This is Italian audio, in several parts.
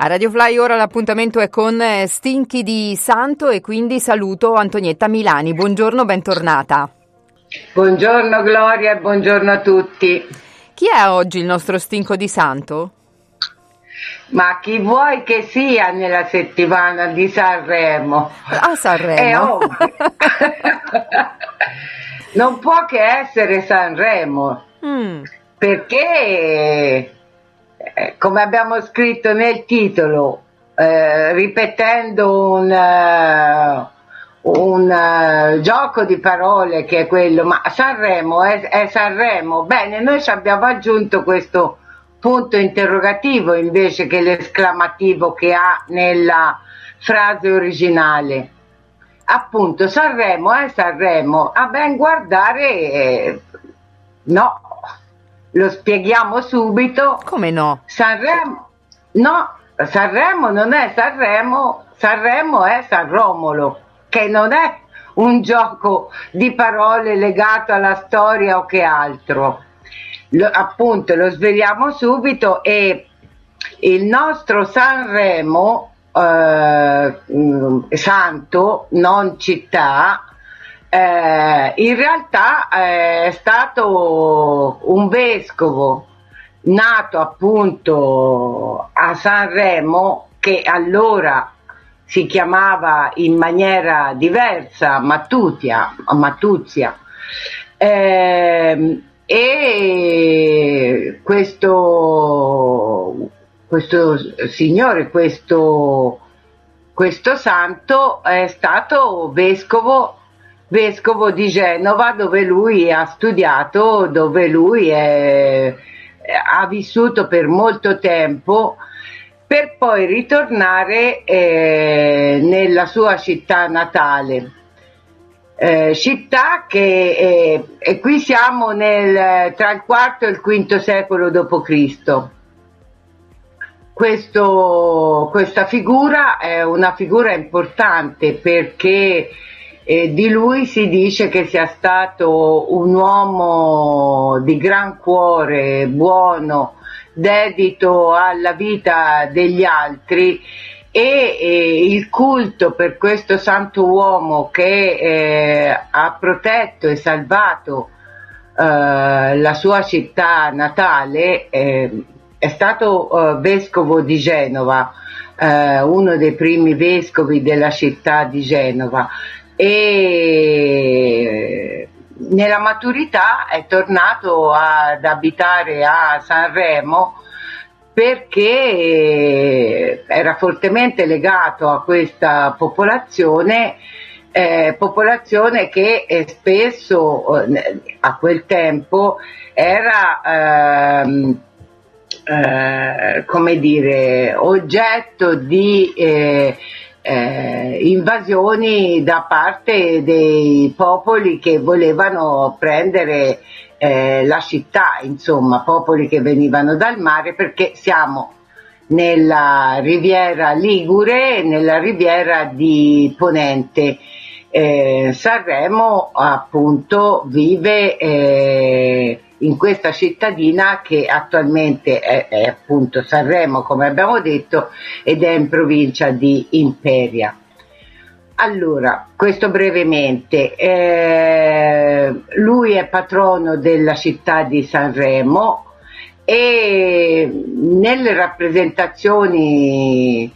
A Radio Fly ora l'appuntamento è con Stinchi di Santo e quindi saluto Antonietta Milani. Buongiorno, bentornata. Buongiorno Gloria e buongiorno a tutti. Chi è oggi il nostro Stinco di Santo? Ma chi vuoi che sia nella settimana di Sanremo? A Sanremo. Non può che essere Sanremo, perché come abbiamo scritto nel titolo, ripetendo un gioco di parole che è quello, ma Sanremo è Sanremo. Bene, noi ci abbiamo aggiunto questo punto interrogativo invece che l'esclamativo che ha nella frase originale. Appunto, Sanremo è Sanremo. A ben guardare, no, lo spieghiamo subito. Come no? Sanremo non è Sanremo, Sanremo è San Romolo, che non è un gioco di parole legato alla storia o che altro. Appunto lo sveliamo subito, e il nostro Sanremo, santo, non città, in realtà è stato un vescovo nato appunto a Sanremo, che allora si chiamava in maniera diversa Matuzia, e questo signore, questo santo è stato vescovo di Genova, dove lui ha studiato, dove lui ha vissuto per molto tempo, per poi ritornare nella sua città natale. Città che e qui siamo tra il IV e il V secolo d.C. Questa figura è una figura importante, perché di lui si dice che sia stato un uomo di gran cuore, buono, dedito alla vita degli altri, e il culto per questo santo uomo che ha protetto e salvato la sua città natale. È stato vescovo di Genova, uno dei primi vescovi della città di Genova, e nella maturità è tornato ad abitare a Sanremo, perché era fortemente legato a questa popolazione che spesso a quel tempo era come dire, oggetto di invasioni da parte dei popoli che volevano prendere la città, insomma, popoli che venivano dal mare, perché siamo nella riviera Ligure, nella riviera di Ponente. Sanremo appunto vive in questa cittadina che attualmente è appunto Sanremo, come abbiamo detto, ed è in provincia di Imperia. Allora, questo brevemente, lui è patrono della città di Sanremo, e nelle rappresentazioni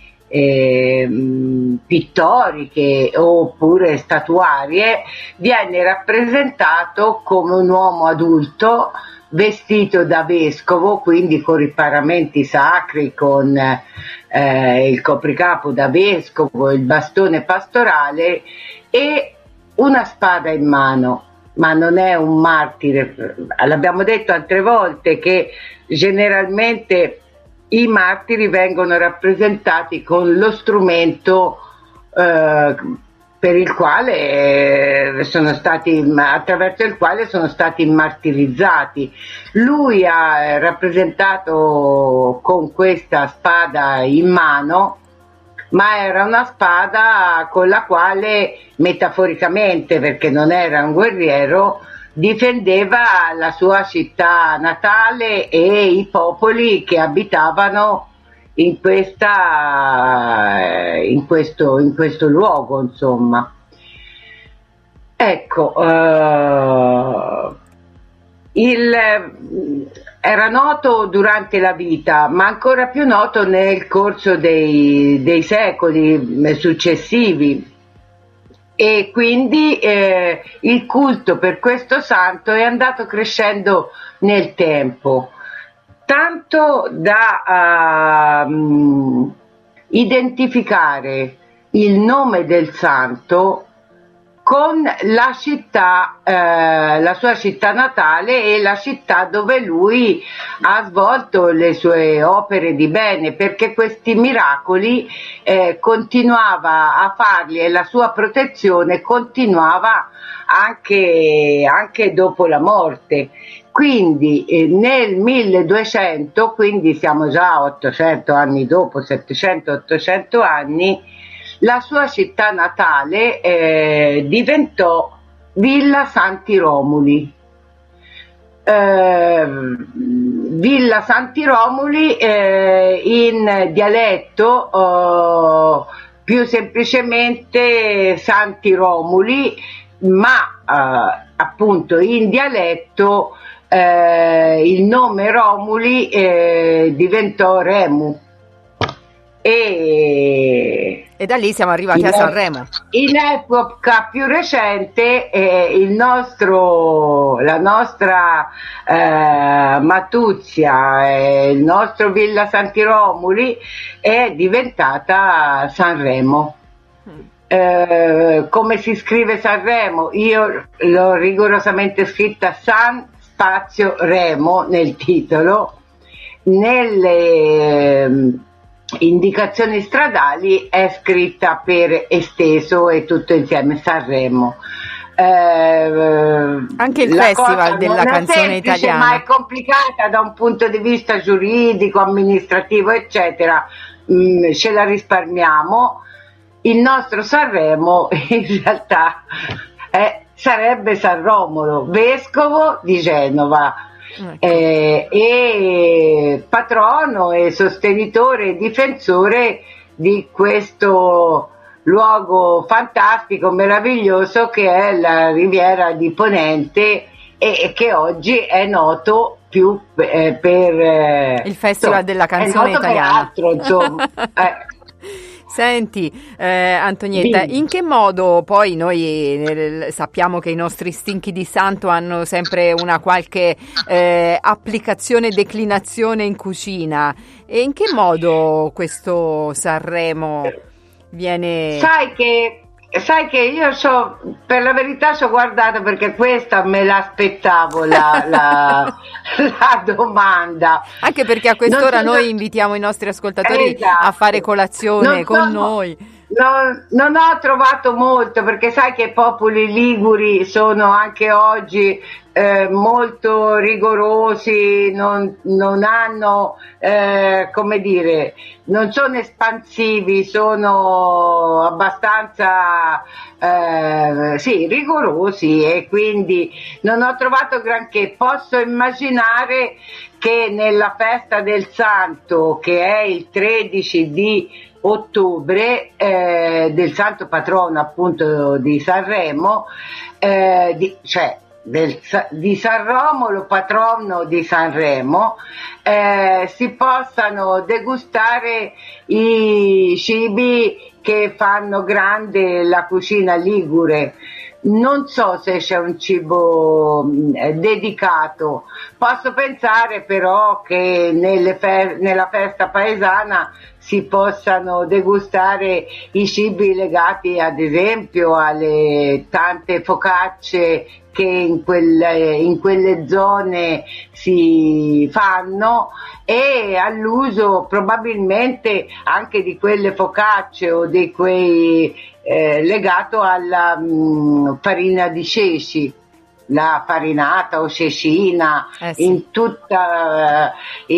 pittoriche oppure statuarie viene rappresentato come un uomo adulto vestito da vescovo, quindi con i paramenti sacri, con il copricapo da vescovo, il bastone pastorale e una spada in mano. Ma non è un martire. L'abbiamo detto altre volte che generalmente i martiri vengono rappresentati con lo strumento per il quale attraverso il quale sono stati martirizzati. Lui è rappresentato con questa spada in mano, ma era una spada con la quale, metaforicamente, perché non era un guerriero, difendeva la sua città natale e i popoli che abitavano in questo luogo, insomma. Ecco, era noto durante la vita, ma ancora più noto nel corso dei secoli successivi, e quindi il culto per questo santo è andato crescendo nel tempo, tanto da identificare il nome del santo con la città, la sua città natale e la città dove lui ha svolto le sue opere di bene, perché questi miracoli continuava a farli e la sua protezione continuava anche dopo la morte. Quindi nel 1200, quindi siamo già 800 anni dopo, 700-800 anni, la sua città natale diventò Villa Santi Romuli. Villa Santi Romuli in dialetto più semplicemente Santi Romuli, ma appunto in dialetto il nome Romuli diventò Remu. E da lì siamo arrivati a Sanremo. In epoca più recente la nostra Matuzia, il nostro Villa Santi Romuli è diventata Sanremo. Come si scrive Sanremo? Io l'ho rigorosamente scritta San Spazio Remo nel titolo. Nelle indicazioni stradali è scritta per esteso e tutto insieme Sanremo. Anche il festival della canzone italiana, ma è complicata da un punto di vista giuridico, amministrativo, eccetera. Ce la risparmiamo. Il nostro Sanremo in realtà sarebbe San Romolo, vescovo di Genova. E patrono e sostenitore e difensore di questo luogo fantastico, meraviglioso che è la Riviera di Ponente e che oggi è noto più per il Festival della canzone italiana. Per altro, insomma. Senti Antonietta, in che modo poi noi sappiamo che i nostri stinchi di santo hanno sempre una qualche applicazione, declinazione in cucina, e in che modo questo Sanremo viene... Sai che io per la verità ci ho guardato, perché questa me l'aspettavo la domanda. Anche perché a quest'ora noi invitiamo i nostri ascoltatori a fare colazione con noi. Non ho trovato molto, perché sai che i popoli liguri sono anche oggi molto rigorosi, non hanno, come dire, non sono espansivi, sono abbastanza rigorosi, e quindi non ho trovato granché. Posso immaginare che nella festa del Santo, che è il 13 di ottobre, del santo patrono appunto di Sanremo, di San Romolo, patrono di Sanremo, si possano degustare i cibi che fanno grande la cucina ligure. Non so se c'è un cibo dedicato, posso pensare però che nella festa paesana si possano degustare i cibi legati ad esempio alle tante focacce che in quelle zone si fanno, e all'uso probabilmente anche di quelle focacce o di quei legato alla farina di ceci, la farinata o cecina, sì. in tutta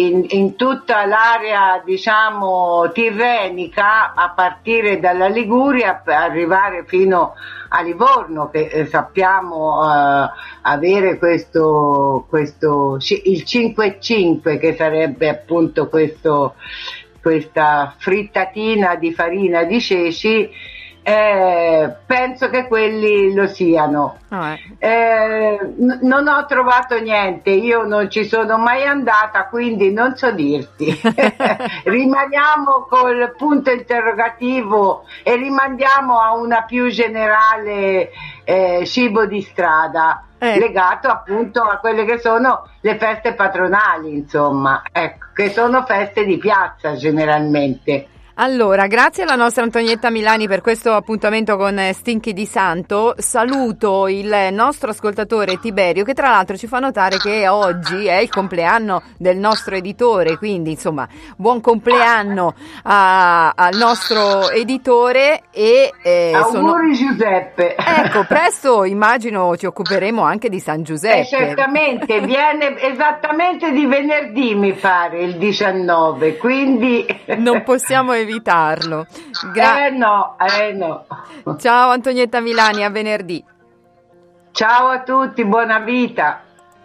l'area diciamo tirrenica, a partire dalla Liguria per arrivare fino a Livorno, che sappiamo avere il 5-5, che sarebbe appunto questo questa frittatina di farina di ceci, penso che quelli lo siano. Non ho trovato niente, io non ci sono mai andata, quindi non so dirti. Rimaniamo col punto interrogativo e rimandiamo a una più generale cibo di strada, legato appunto a quelle che sono le feste patronali, insomma, ecco, che sono feste di piazza generalmente. Allora, grazie alla nostra Antonietta Milani per questo appuntamento con Stinchi di Santo. Saluto il nostro ascoltatore Tiberio, che tra l'altro ci fa notare che oggi è il compleanno del nostro editore, quindi insomma buon compleanno al nostro editore e auguri Giuseppe. Ecco, presto immagino ci occuperemo anche di San Giuseppe. Certamente, viene esattamente di venerdì mi pare, il 19, quindi non possiamo evitarlo. No. Ciao Antonietta Milani, a venerdì. Ciao a tutti, buona vita.